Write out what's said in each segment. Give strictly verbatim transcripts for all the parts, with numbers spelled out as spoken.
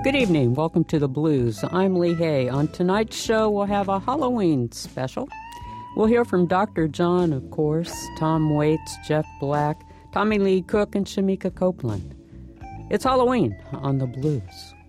Good evening. Welcome to The Blues. I'm Lee Hay. On tonight's show, we'll have a Halloween special. We'll hear from Doctor John, of course, Tom Waits, Jeff Black, Tommy Lee Cook, and Shamika Copeland. It's Halloween on The Blues.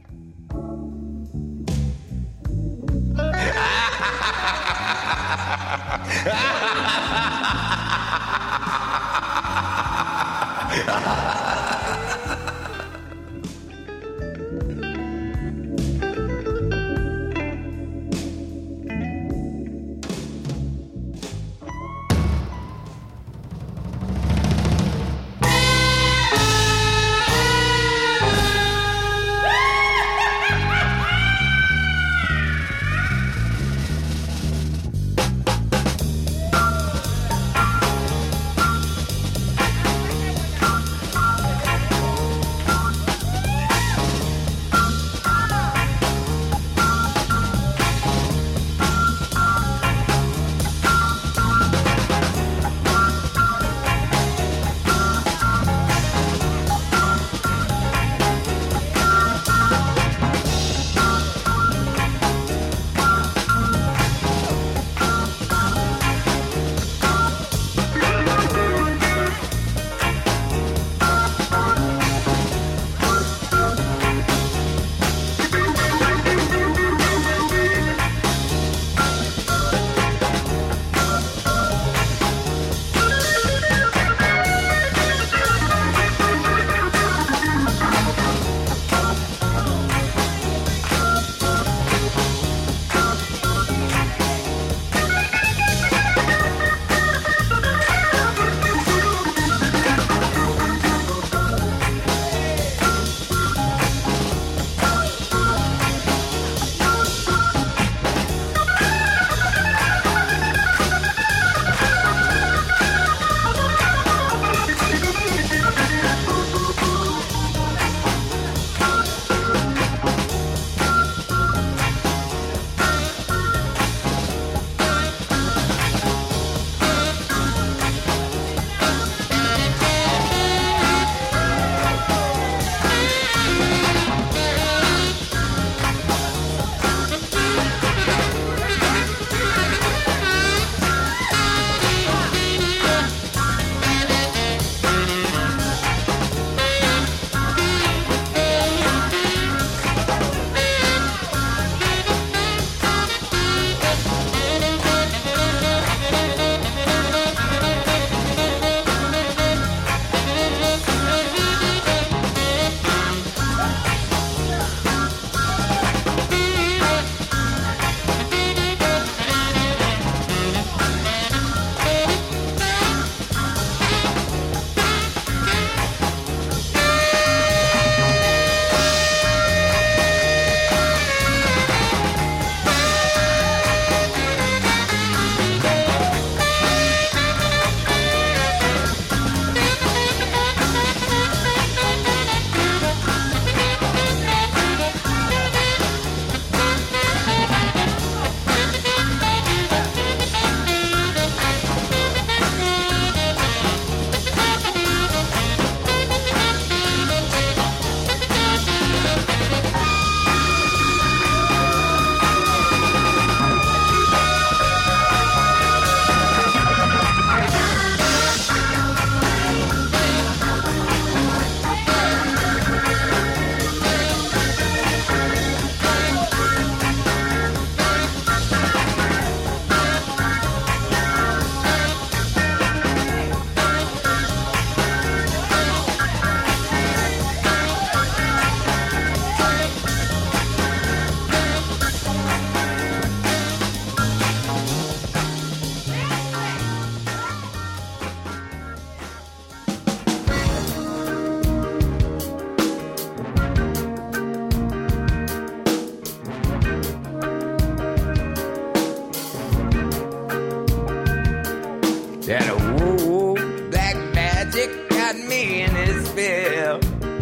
That old black magic got me in his spell.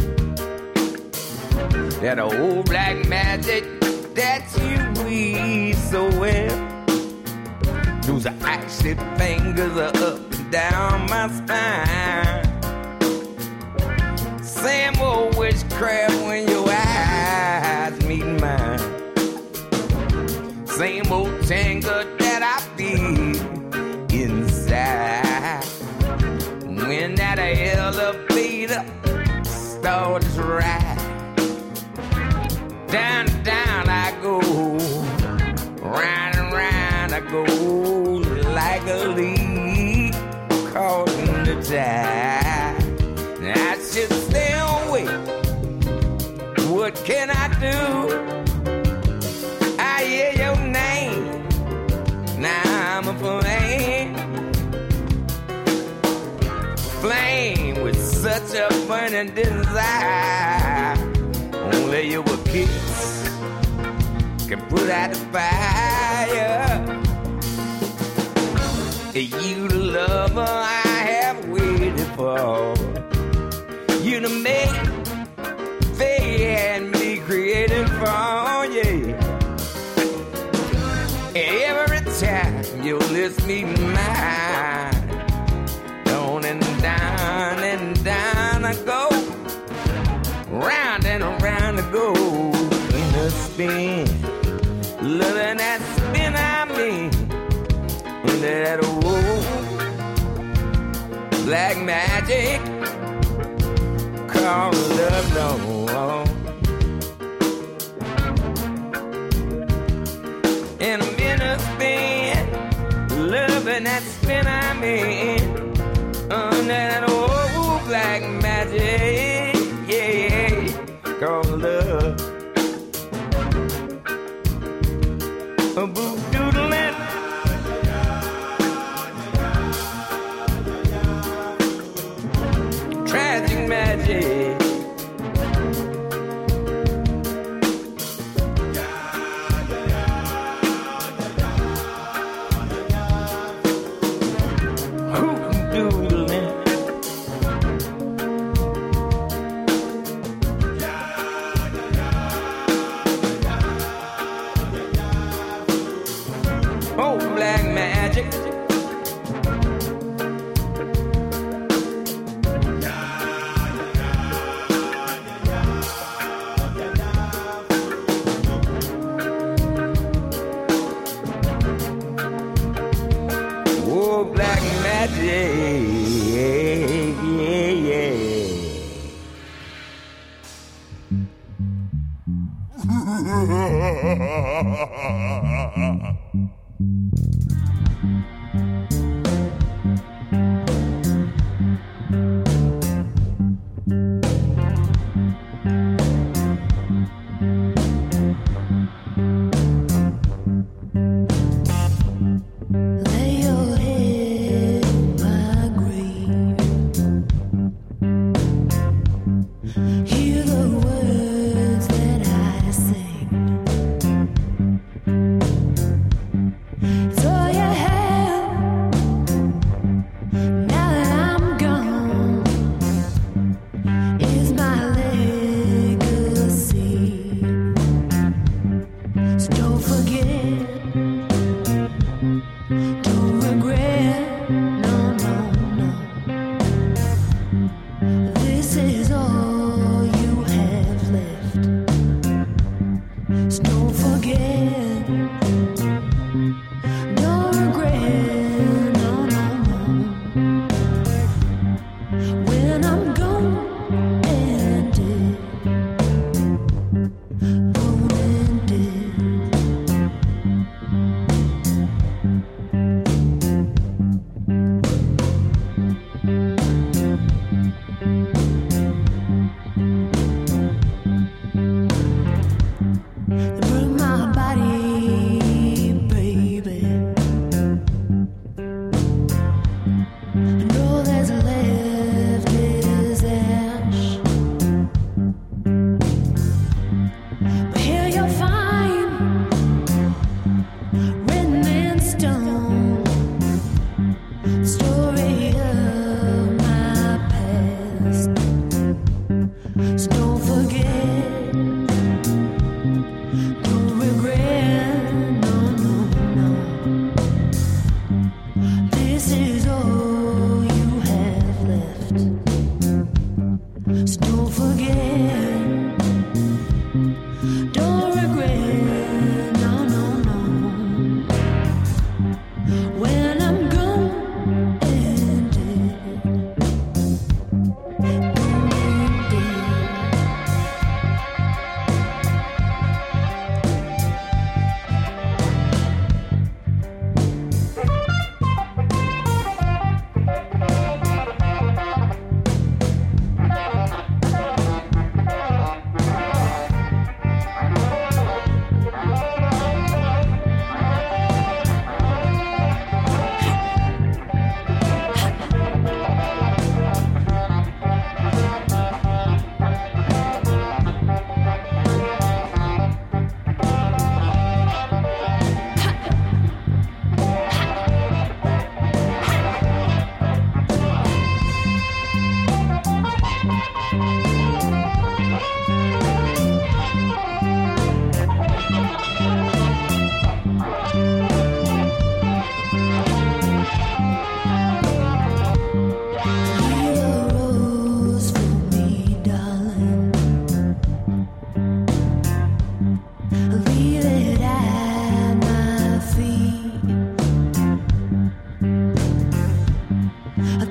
That old black magic that you weave so well. Those icy fingers are up and down my spine. Same old witchcraft when your eyes elevator starts to ride. Down, down I go, round and round I go, like a leaf caught in the tide. I should stay away. What can I do? I hear your name. Now I'm a flame. Flame with such a burning desire. Only your kiss can put out the fire. You the lover I have waited for. You the man they had me created for, yeah. Every time you list me mine, down and down and down I go, round and around I go, in a spin, loving that spin I mean, that old black magic called love, no. And I'm in a spin, loving that spin I mean, on that old black magic, yeah, called love. A boo doodling, tragic magic. Hear the words that I sing.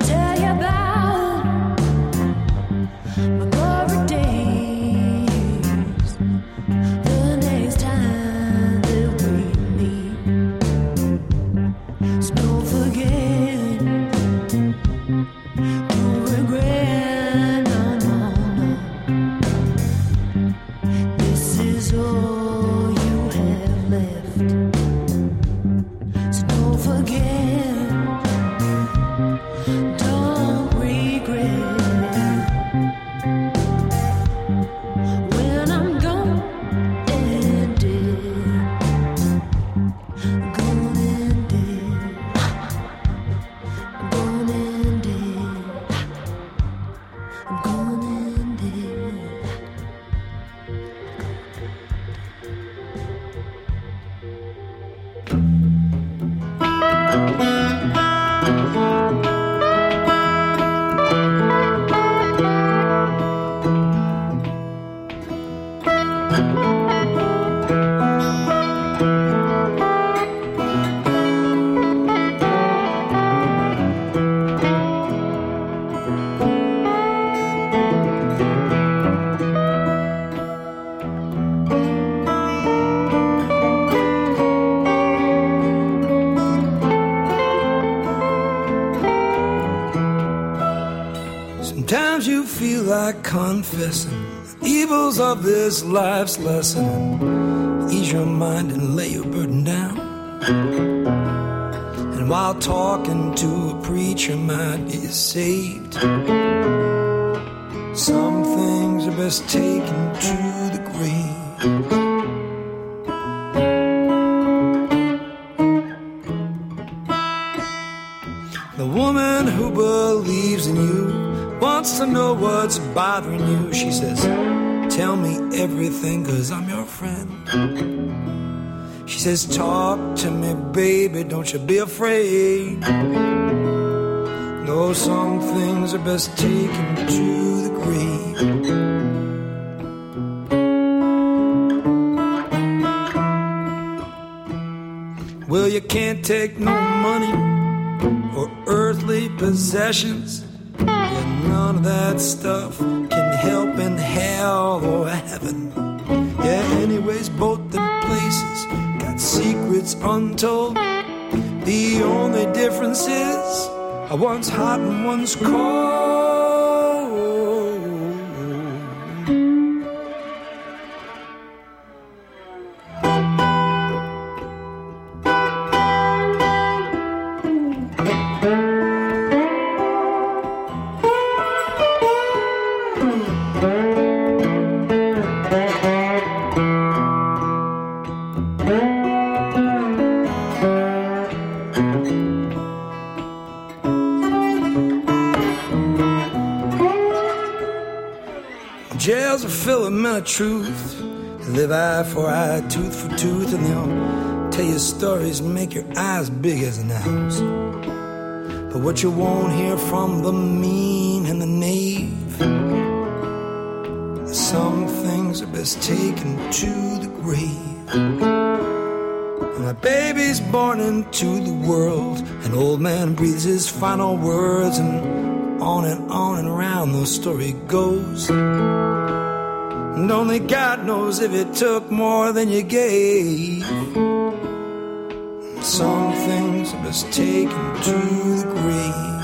Sometimes you feel like confessing the evils of this life's lesson and ease your mind and lay your burden down. And while talking to a preacher might be saved, some things are best taken to the grave. The woman who believes in you wants to know what's bothering you. She says, tell me everything, 'cause I'm your friend. She says, talk to me, baby, don't you be afraid. No, some things are best taken to the grave. Well, you can't take no money or earthly possessions. Yeah, none of that stuff can help in hell or heaven. Yeah, anyways, both the places got secrets untold. The only difference is one's hot and one's cold. Jails are full of men of truth. They live eye for eye, tooth for tooth, and they'll tell you stories and make your eyes big as an owl's. But what you won't hear from the mean and the knave, some things are best taken to the grave. And my baby's born into the world, an old man breathes his final words, and on and on and around the story goes. And only God knows if it took more than you gave. Some things are best taken to the grave.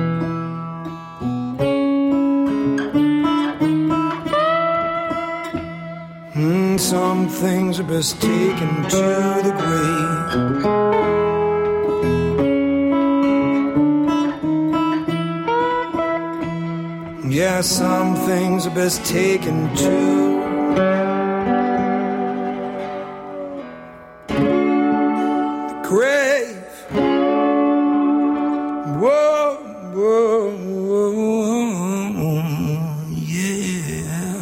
Mm, some things are best taken to the grave. Yeah, some things are best taken to the grave. Whoa, whoa, whoa, yeah.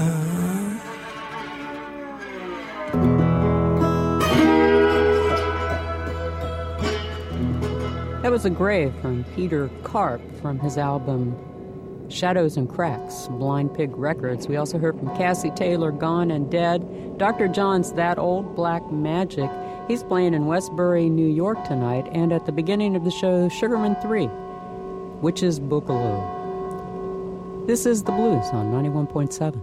That was A Grave from Peter Karp from his album Shadows and Cracks, Blind Pig Records. We also heard from Cassie Taylor, Gone and Dead. Doctor John's That Old Black Magic. He's playing in Westbury, New York tonight, and at the beginning of the show, Sugarman three. Witch's Boogaloo. This is The Blues on ninety-one point seven.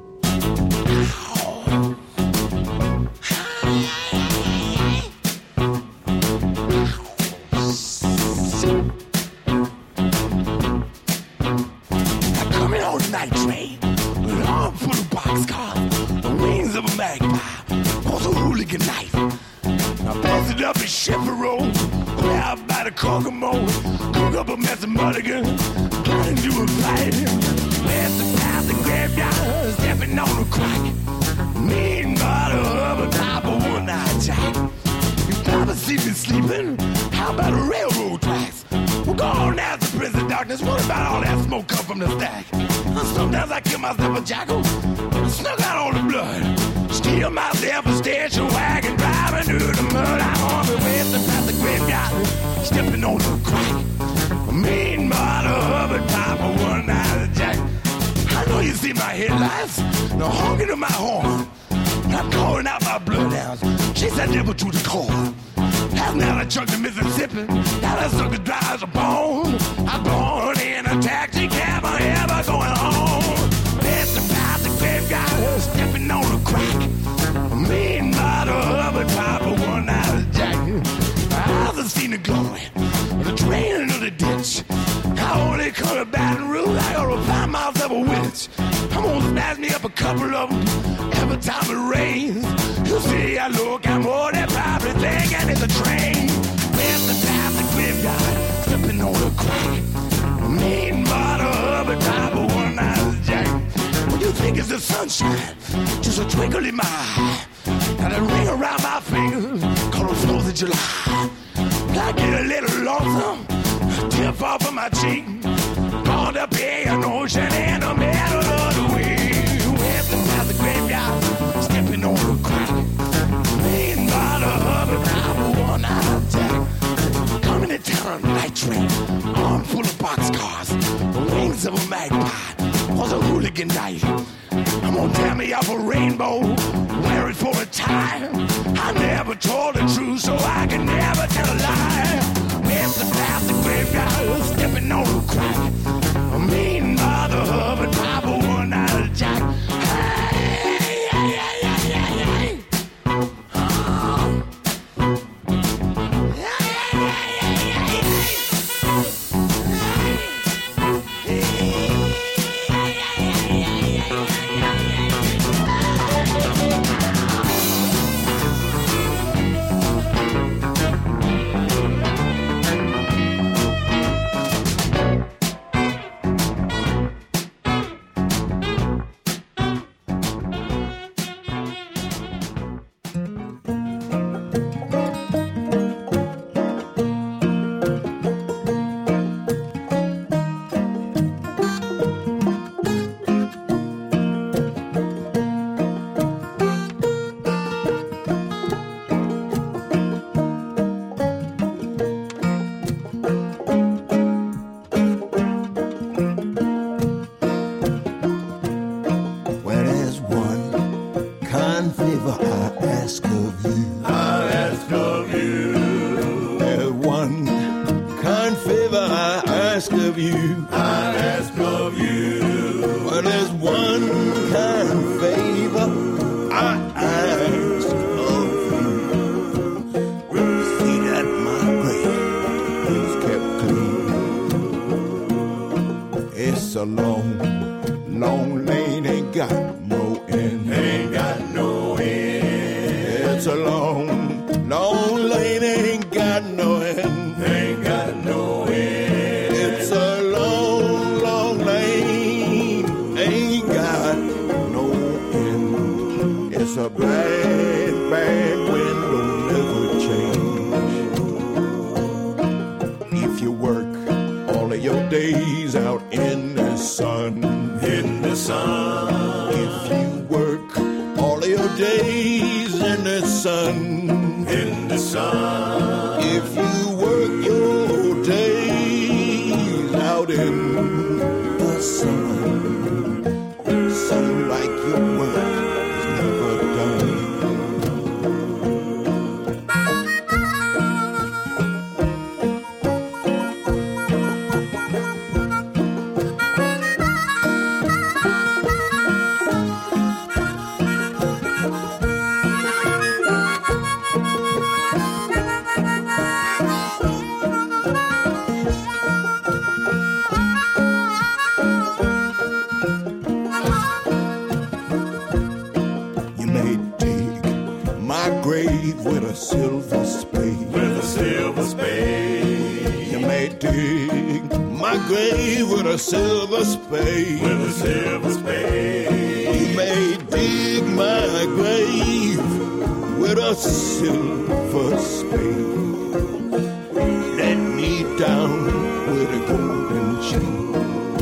a silver spade. With a silver spade. You may dig my grave with a silver spade. With a silver spade. You may dig my grave with a silver spade. Let me down with a golden chain.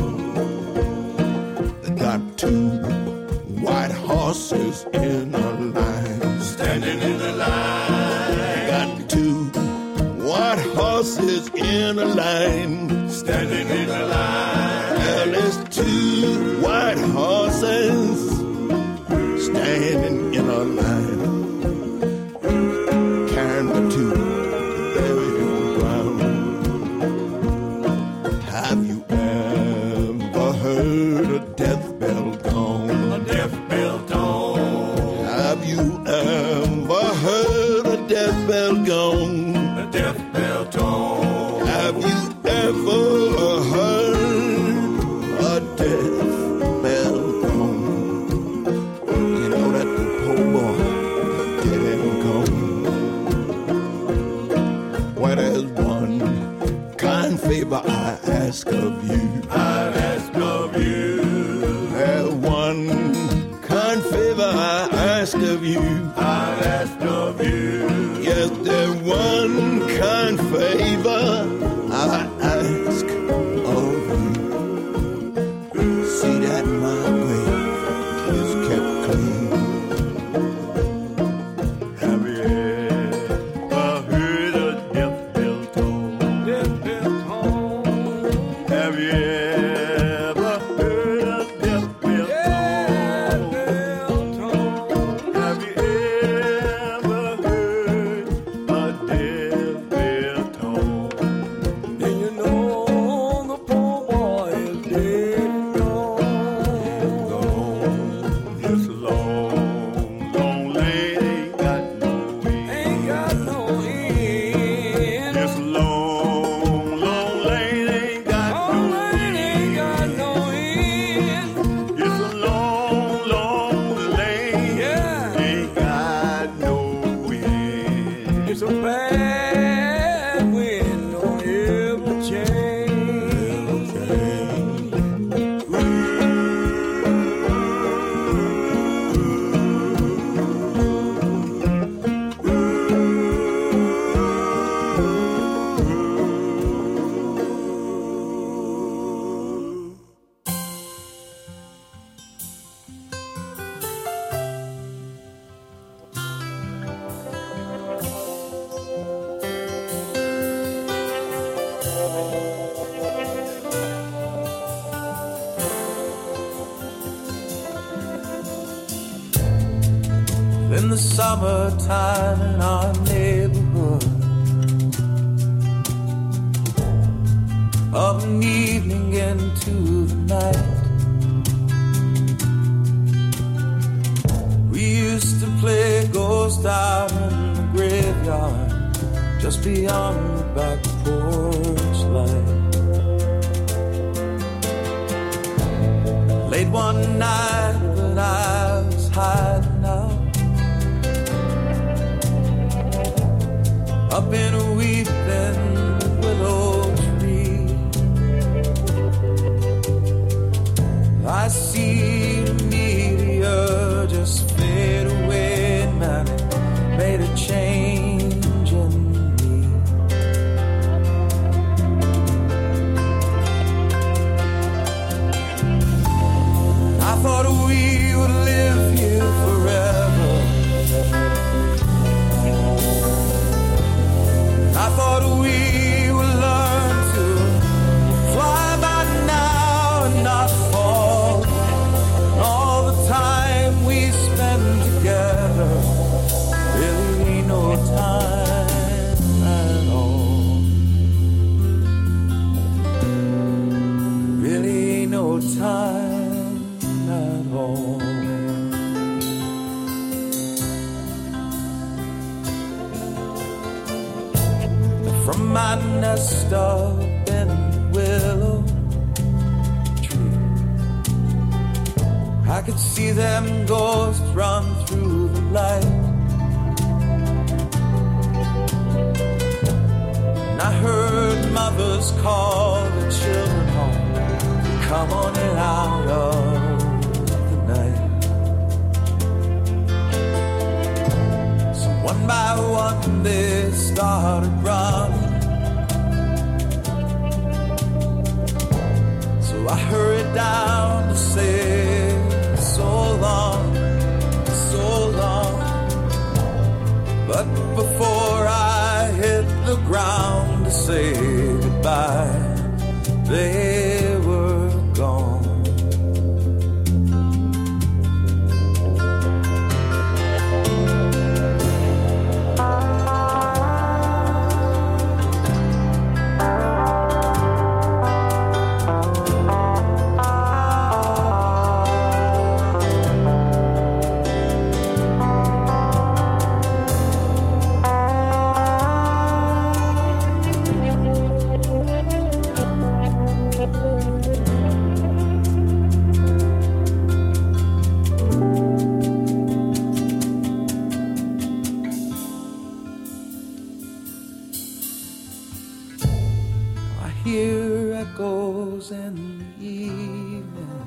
I got two white horses in a line, standing in the line. Got two white horses in a line, standing in the line. Well, there's two white horses standing in a line, carrying the two buried in the ground. Have you ever heard a death bell gong? A death bell tone. Have you ever heard a death bell gong? A death bell tone. Have you ever heard a death bell gong? You know that the poor boy dead and gone. Well, there's one kind favor I ask of you. I ask of you. There's one kind favor I ask of you. I ask of you. Yes, there's one kind favor I ask of you. See that my grave is kept clean. Have you ever heard a death bell tone? Death bell tone. Have you ever heard a death bell tone? Have you ever heard a death bell tone? Then you know the poor boy is dead and gone. This long, long lady got no end. Ain't got no end. This long, long lady ain't got no end. Ain't got no end. It's a long, long lady. Yeah. Ain't got no end. It's a bad wind on every chain. In the summertime in our neighborhood, of an evening into the night, we used to play ghost out in the graveyard, just beyond the back porch light. Late one night when I was hiding out up in a weeping willow tree, I see the meteor just fade away, and man, it made a change in me. I thought we would live here forever. I thought we would learn to fly by now and not fall. And all the time we spend together really ain't no time at all. Really ain't no time at all. From my nest up in the willow tree, I could see them ghosts run through the light. I heard mothers call the children home. Come on in out of the night. So one by one they started running. So I hurried down to say so long, so long. But before I hit the ground to say goodbye, they were gone. Hear echoes in the evening.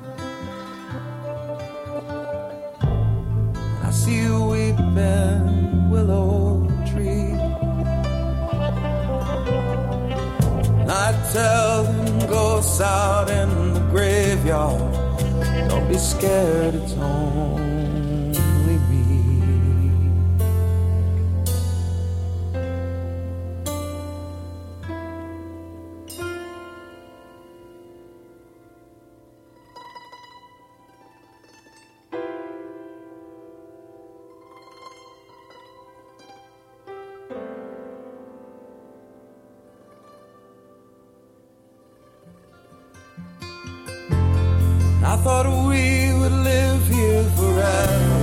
I see a weeping willow tree. And I tell them ghosts out in the graveyard, don't be scared, it's only me. I thought we would live here forever.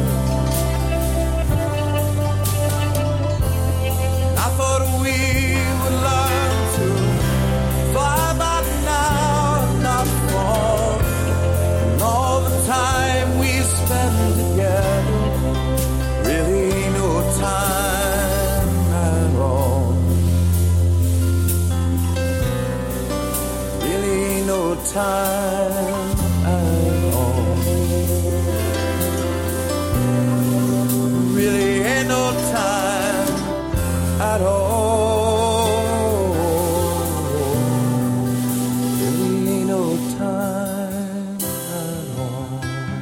I thought we would learn to fly by now and not fall. And all the time we spend together, really no time at all. Really no time. Really ain't no time at all. Really ain't no time at all.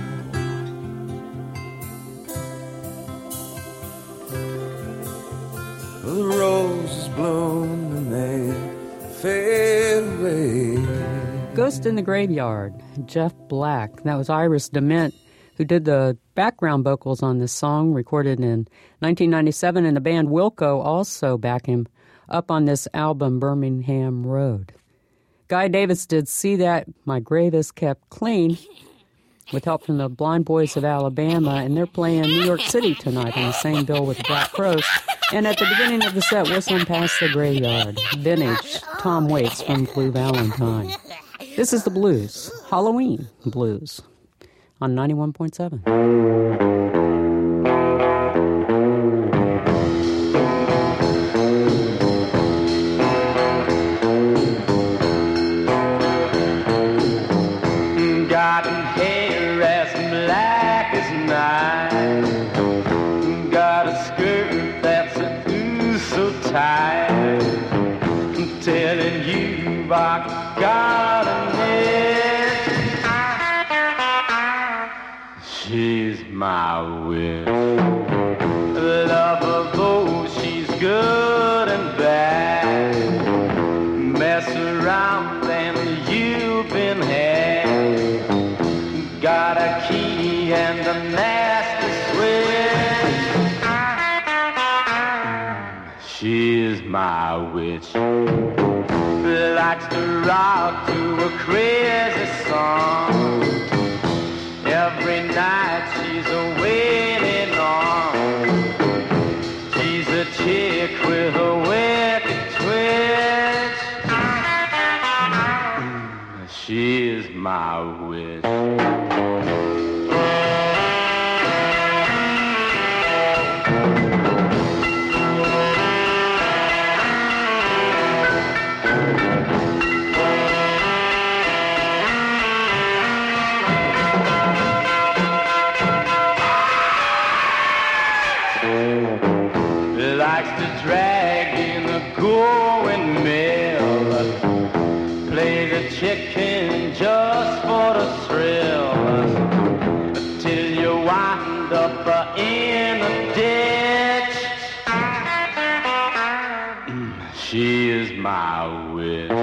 The roses bloom and they fade away. Ghost in the Graveyard, Jeff Black. That was Iris DeMent, who did the background vocals on this song, recorded in nineteen ninety-seven, and the band Wilco also back him up on this album, Birmingham Road. Guy Davis did See That My Grave Is Kept Clean, with help from the Blind Boys of Alabama, and they're playing New York City tonight on the same bill with the Black Crowes. And at the beginning of the set, Whistling Past the Graveyard, vintage Tom Waits from Blue Valentine. This is the blues, Halloween blues, on ninety-one point seven. Got hair as black as night. Got a skirt that's ooh so tight. I'm telling you I got a miss. She's my wish. Love her though she's good and bad. Mess around and you've been had. Got a key and a nasty switch. She's my witch. Likes to rock to a crazy song. Every night she's a waiting on. She's a chick with a wicked twitch. She's my witch. likes to drag in a going mill, play the chicken just for the thrill, till you wind up uh, in a ditch. She is my witch.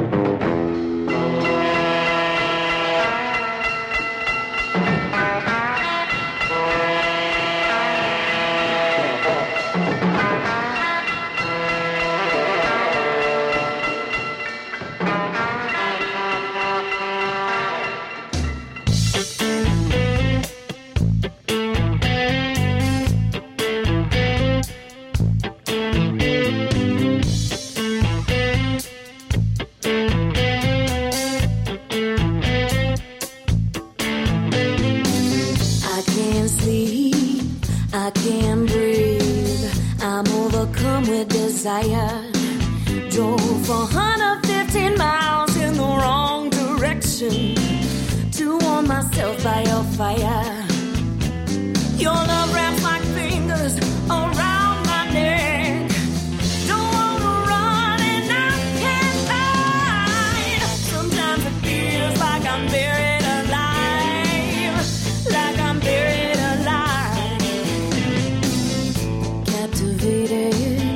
Drove one hundred fifteen miles in the wrong direction to warm myself by your fire. Your love wraps like fingers around my neck. Don't wanna run and I can't hide. Sometimes it feels like I'm buried alive, like I'm buried alive. Captivated,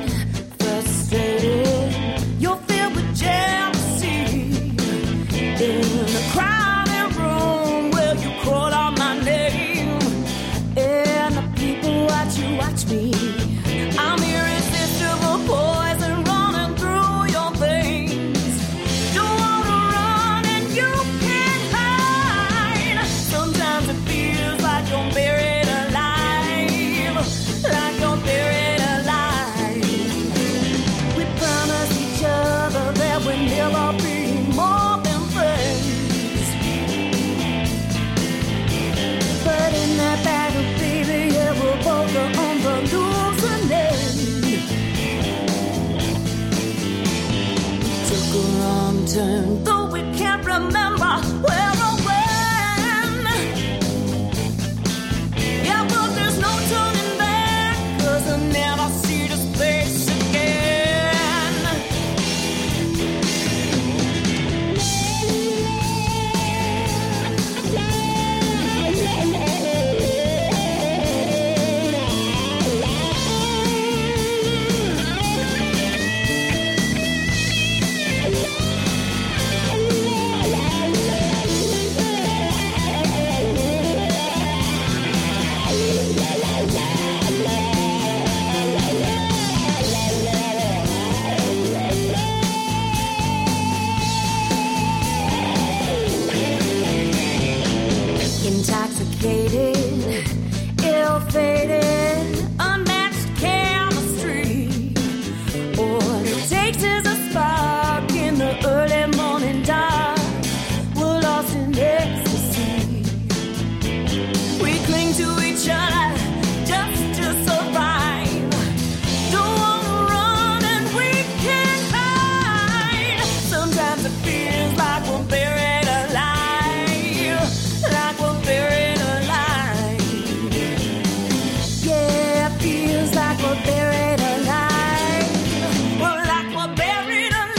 you're filled with jealousy. In a crowded room where you call out my name, and the people watch you watch me. I'm irresistible poison running through your veins. Don't wanna run and you can't hide. Sometimes it feels like you're buried alive, like you're buried alive. We promised each other that we'd never be more than friends, but in that battle, baby, yeah, we're both on the losing end. We took a wrong turn, though we can't remember where or when. Yeah, but there's no turning back, 'cause I never see this place again. Intoxicated, ill-fated, unmatched chemistry. All it takes is a spark in the early morning dark. We're lost in ecstasy. We cling to each other just to survive. Don't wanna run and we can't hide. Sometimes it feels like we're buried alive, like we're buried alive. Yeah, it feels like we're buried alive. Well, like we're buried alive.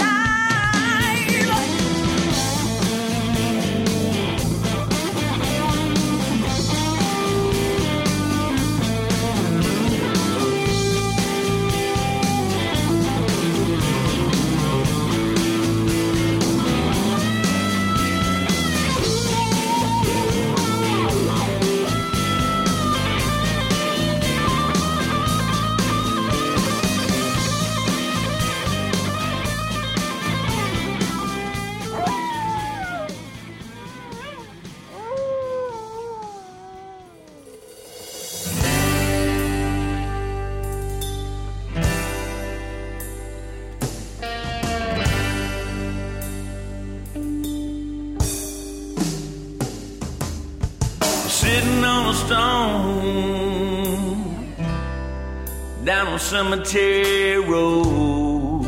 Sitting on a stone down on Cemetery Road,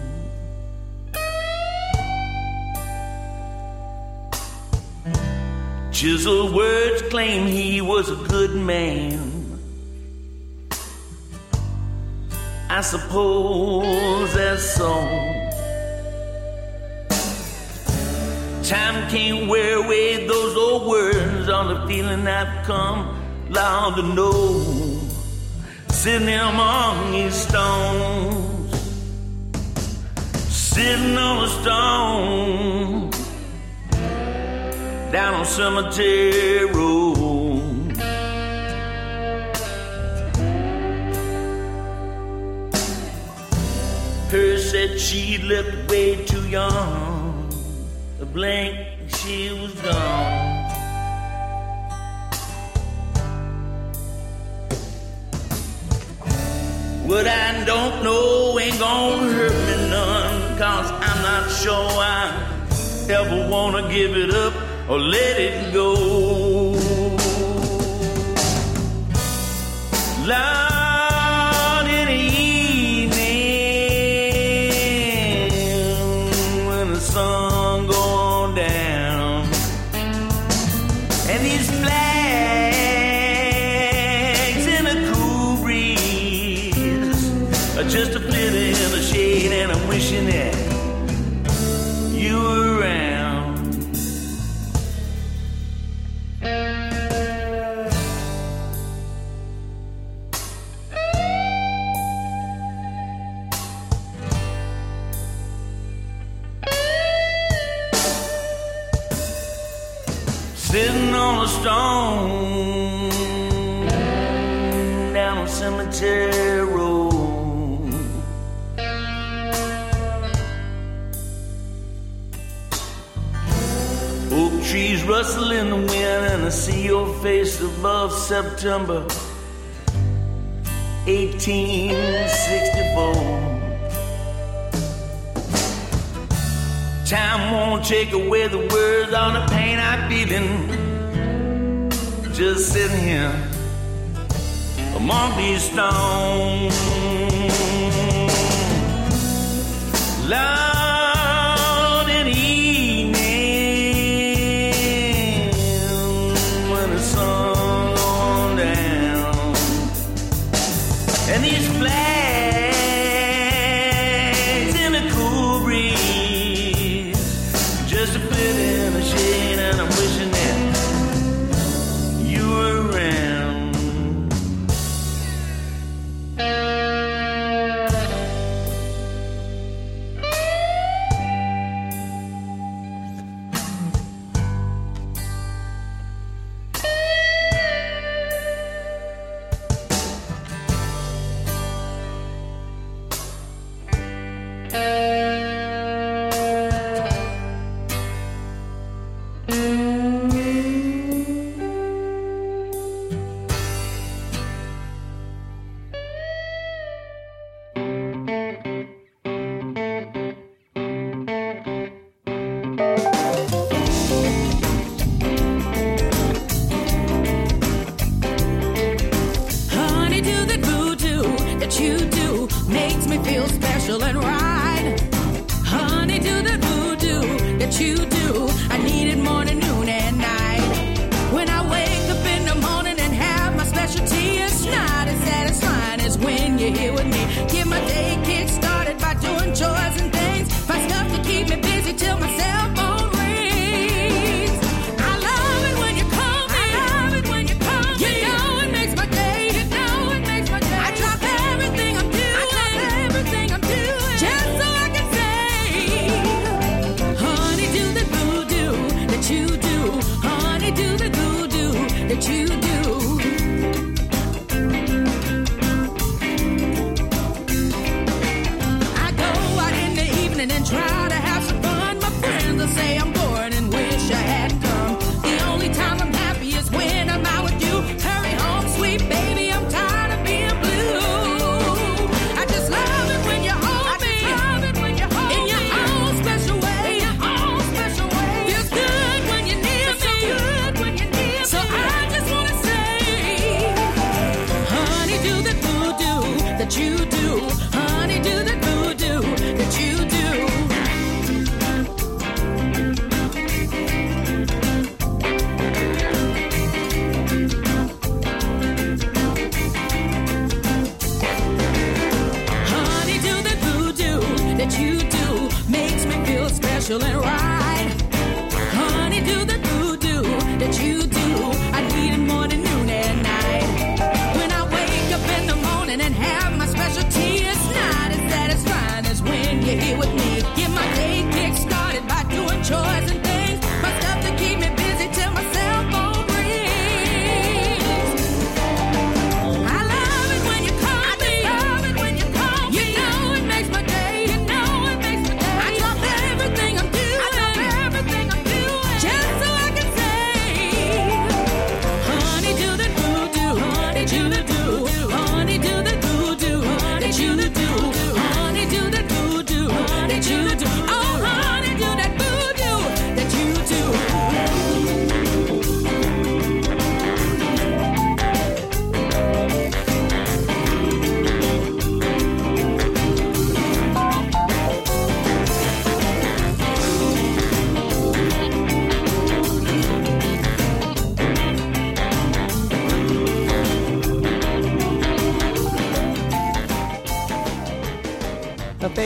chiseled words claim he was a good man. I suppose that's so. Time can't wear away those old words on the feeling I've come loud to know. Sitting among these stones, sitting on a stone down on Cemetery Road. Her said she looked way too young. A blink, she was gone. What I don't know ain't gonna hurt me none, 'cause I'm not sure I ever wanna give it up or let it go. Lord, in the evening when the sun goes down and these flags in a cool breeze are just a flitter in the shade, and I'm wishing that you were around. Sitting on a stone down on Cemetery Road. Oak trees rustle in the wind, and I see your face above September eighteen sixty-four. Time won't take away the words on the pain I'm feeling. Just sitting here among these stones. Loud in the evening when the sun goes down and these flags in a cool breeze, just a bit in the shade, and I'm wishing that you were around.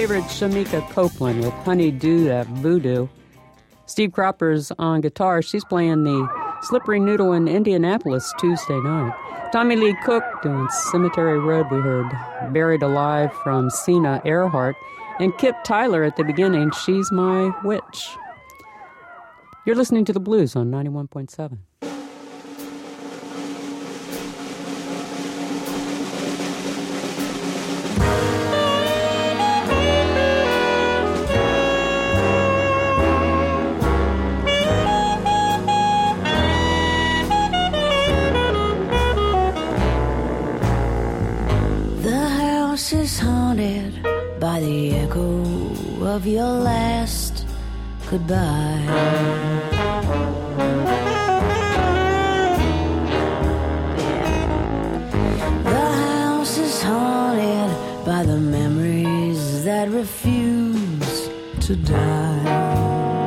favorite Shamika Copeland with Honey Do That Voodoo. Steve Cropper's on guitar. She's playing the Slippery Noodle in Indianapolis Tuesday night. Tommy Lee Cook doing Cemetery Road, we heard Buried Alive from Sina Earhart. And Kip Tyler at the beginning, She's My Witch. You're listening to The Blues on ninety-one point seven. Is haunted by the echo of your last goodbye. The house is haunted by the memories that refuse to die.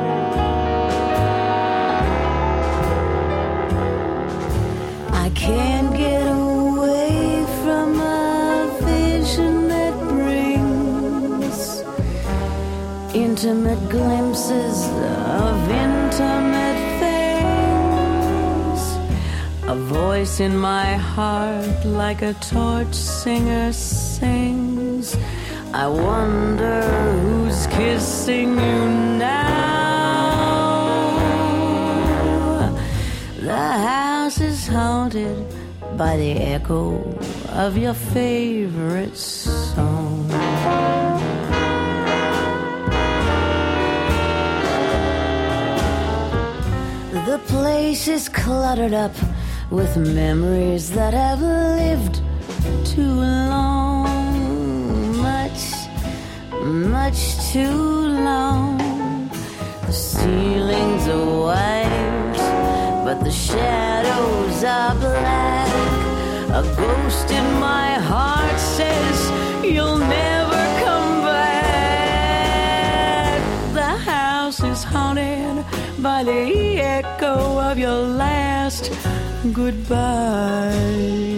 I can't get away from a vision that brings intimate glimpses of intimate things. A voice in my heart like a torch singer sings. I wonder who's kissing you now. The house is haunted by the echo of your favorite song. The place is cluttered up with memories that have lived too long, much, much too long. The ceilings are white, but the shadows are black. A ghost in my heart says you'll never come back. The house is haunted by the echo of your last goodbye.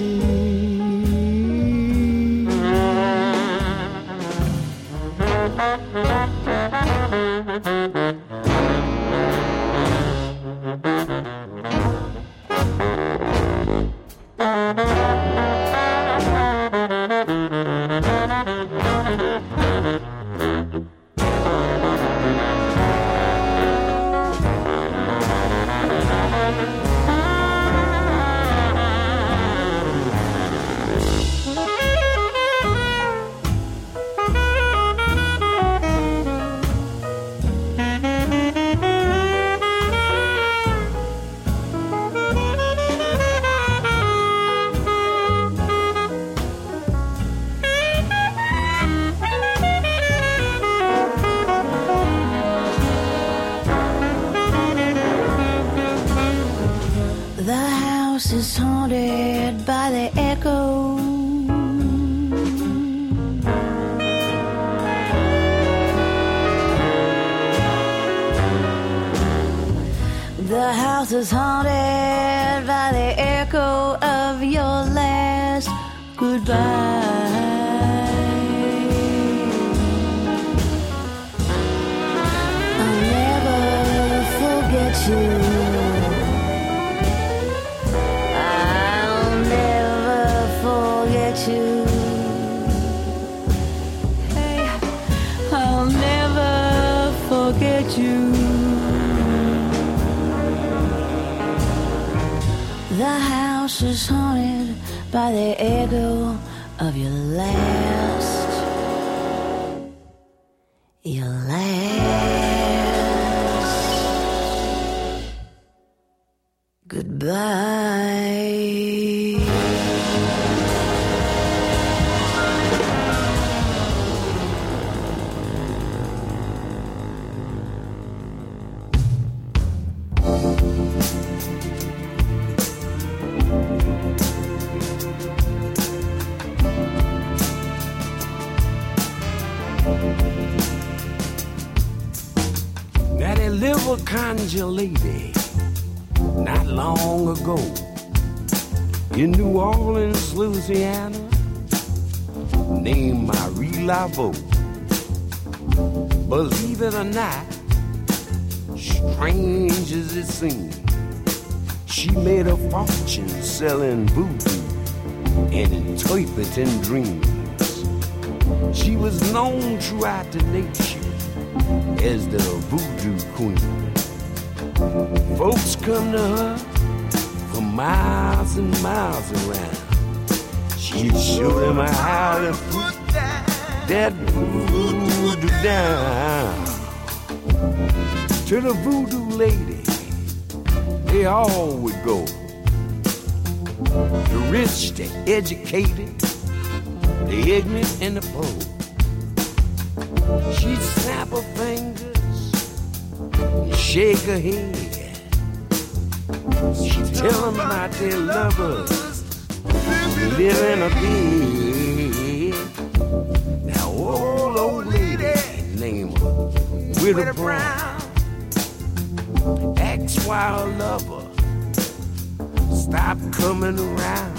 Is haunted by the echo. The house is haunted by the echo of your last goodbye. I'll never forget you. You. Hey, I'll never forget you. The house is haunted by the echo of your last, your last goodbye. A conjure lady not long ago in New Orleans, Louisiana, named Marie Laveau. Believe it or not, strange as it seems, she made a fortune selling voodoo and interpreting dreams. She was known throughout the nation as the voodoo queen. Folks come to her for miles and miles around. She'd show them how to put that voodoo down. To the voodoo lady, they all would go. The rich, the educated, the ignorant, and the poor. She'd snap her fingers and shake her head. She'd tell them about their lovers live in a bed. Now, old old lady named Widow Brown asked why her lover stopped coming around.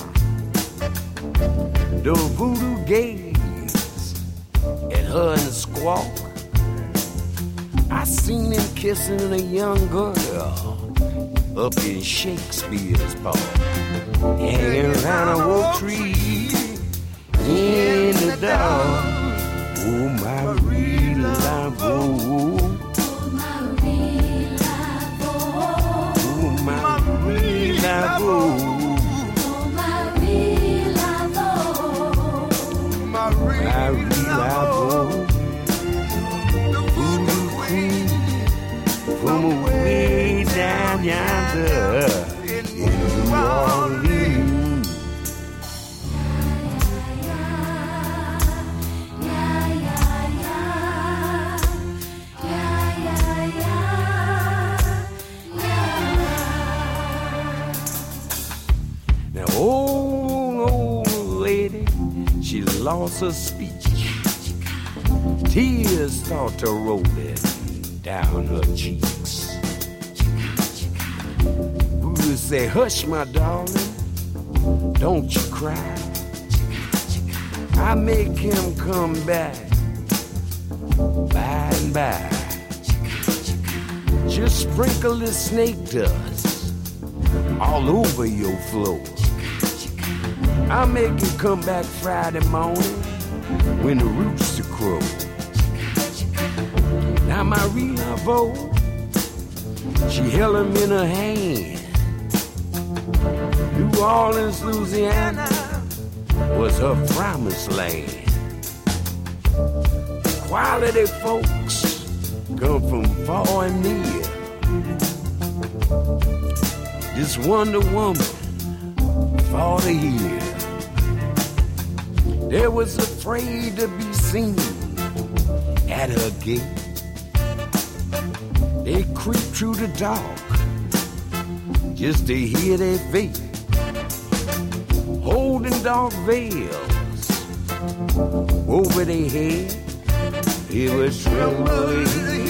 The voodoo gaze at her and squawk. I seen him kissing a young girl up in Shakespeare's park, hanging around a oak tree in the dark. Oh, my real life, oh, my real life, oh, my real life, oh, my real life, oh, the voodoo queen from way down yonder in New Orleans. Now, old, old lady, she lost her speech. Tears start to rolling down her cheeks. Voodoo say, hush, my darling, don't you cry. I make him come back by and by. Just sprinkle the snake dust all over your floor. I make him come back Friday morning when the rooster crow. Now my real love, she held him in her hand. New Orleans, Louisiana was her promised land. Quality folks come from far and near. This Wonder Woman fought a year. There was afraid to be seen at her gate. They creep through the dark just to hear their fate, holding dark veils over their head. It was trouble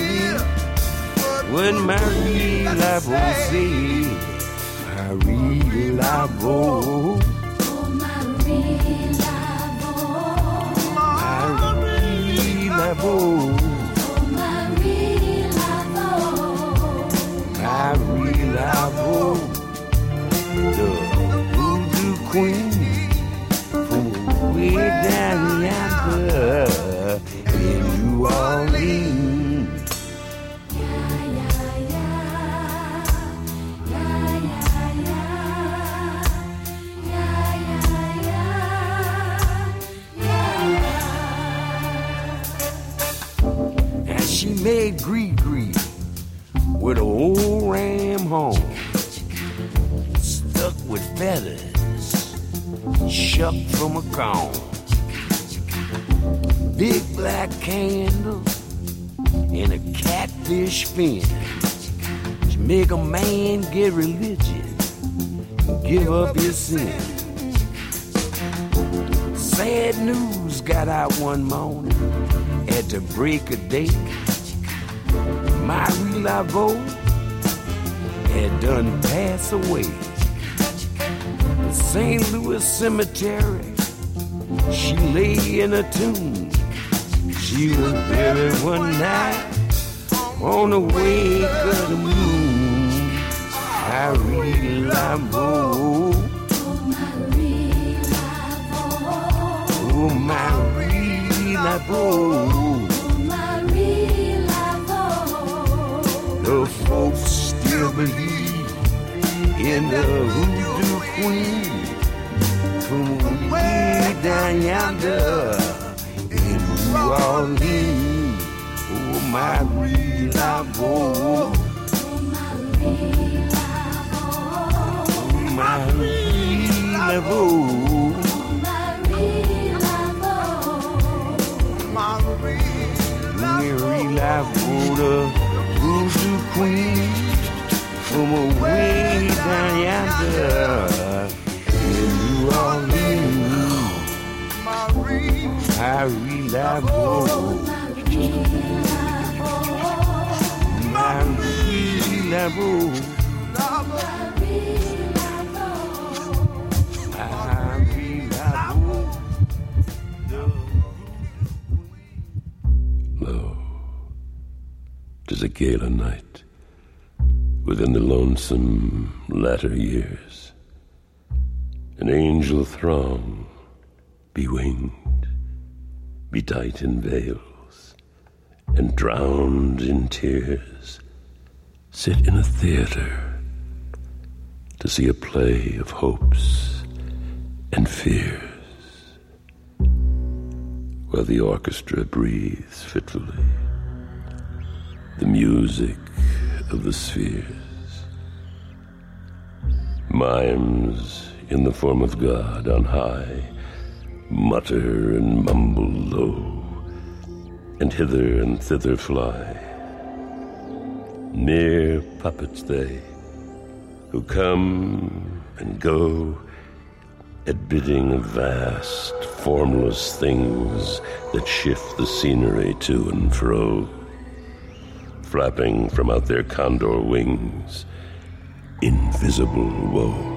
when my real life will see. My real life, oh, my real life, oh, my real life, oh. I really love the voodoo queen from way down yonder in New Orleans. And she made gree-gree with an old ram horn stuck with feathers shucked from a cone. Big black candle and a catfish fin to make a man get religion and give up his sin. Sad news got out one morning at the break of day. My real life had done passed away. In Saint Louis Cemetery, she lay in a tomb She was buried one night on the wake of the moon. Harry Laveau. Oh, Marie Laveau. The folks still believe in the voodoo queen from way down yonder in New Orleans. Oh, Marie Laveau. Marie Laveau. Marie Laveau, the voodoo queen from away down yonder in New Orleans. Marie Laveau. Marie Laveau. Lo, 'tis a gala night within the lonesome latter years. An angel throng, bewinged, bedight in veils, and drowned in tears, sit in a theater to see a play of hopes and fears, while the orchestra breathes fitfully the music of the spheres. Mimes in the form of God on high mutter and mumble low, and hither and thither fly. Mere puppets they, who come and go at bidding of vast, formless things that shift the scenery to and fro, flapping from out their condor wings invisible woe.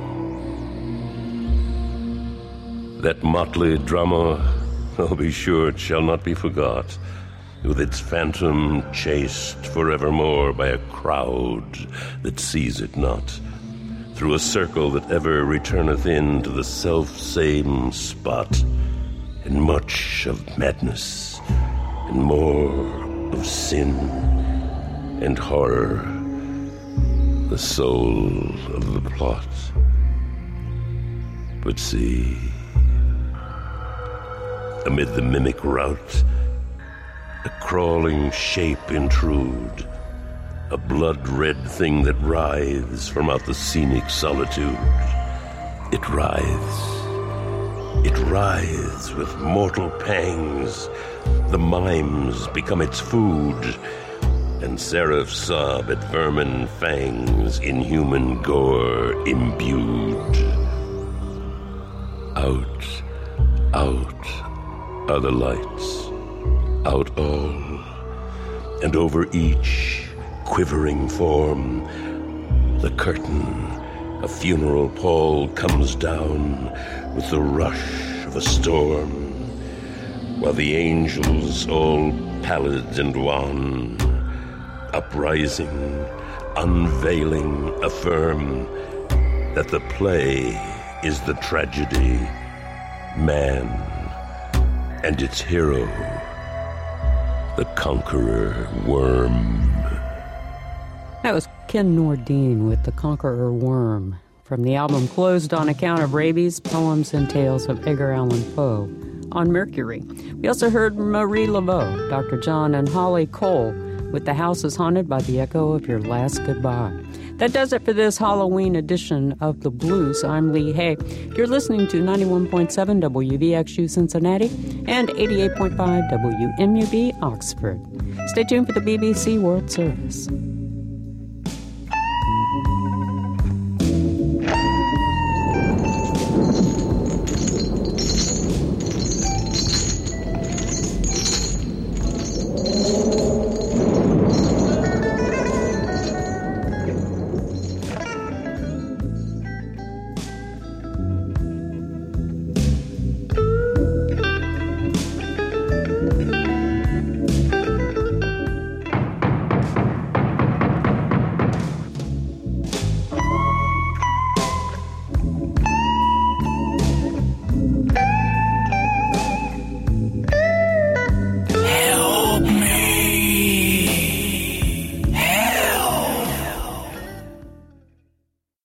That motley drama, oh, be sure it shall not be forgot, with its phantom chased forevermore by a crowd that sees it not, through a circle that ever returneth in to the self-same spot, and much of madness, and more of sin and horror, the soul of the plot. But see, amid the mimic rout, a crawling shape intrude, a blood-red thing that writhes from out the scenic solitude. It writhes, it writhes with mortal pangs. The mimes become its food, and seraphs sob at vermin fangs in human gore imbued. Out, out are the lights, out all, and over each quivering form the curtain, a funeral pall, comes down with the rush of a storm, while the angels, all pallid and wan, uprising, unveiling, affirm that the play is the tragedy, man, and its hero, the conqueror worm. That was Ken Nordine with The Conqueror Worm from the album Closed on Account of Rabies, Poems and Tales of Edgar Allan Poe on Mercury. We also heard Marie Laveau, Doctor John and Holly Cole with The House is Haunted by the Echo of Your Last Goodbye. That does it for this Halloween edition of The Blues. I'm Lee Hay. You're listening to ninety-one point seven W V X U Cincinnati and eighty-eight point five W M U B Oxford. Stay tuned for the B B C World Service.